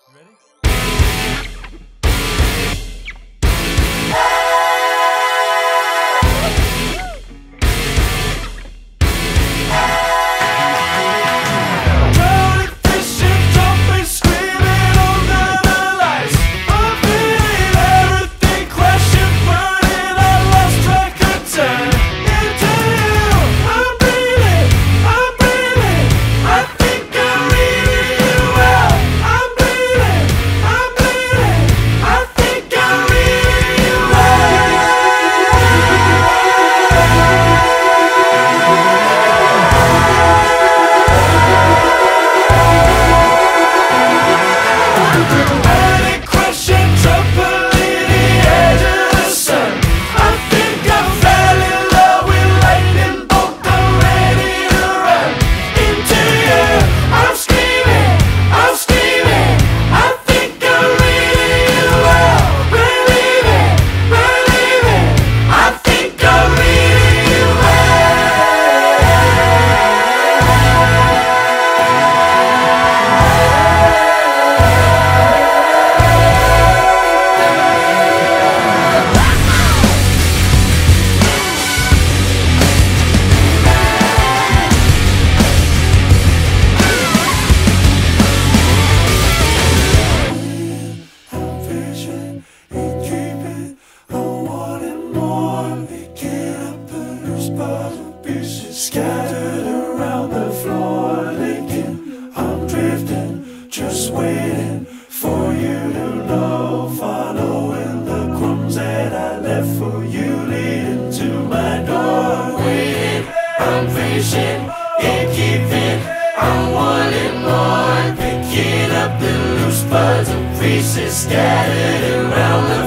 Scattered around the floor, thinking I'm drifting, just waiting for you to know. Following the crumbs that I left for you, leading to my door. Waiting, I'm patient, and keeping, I'm wanting more. Picking up the loose buds and pieces scattered around the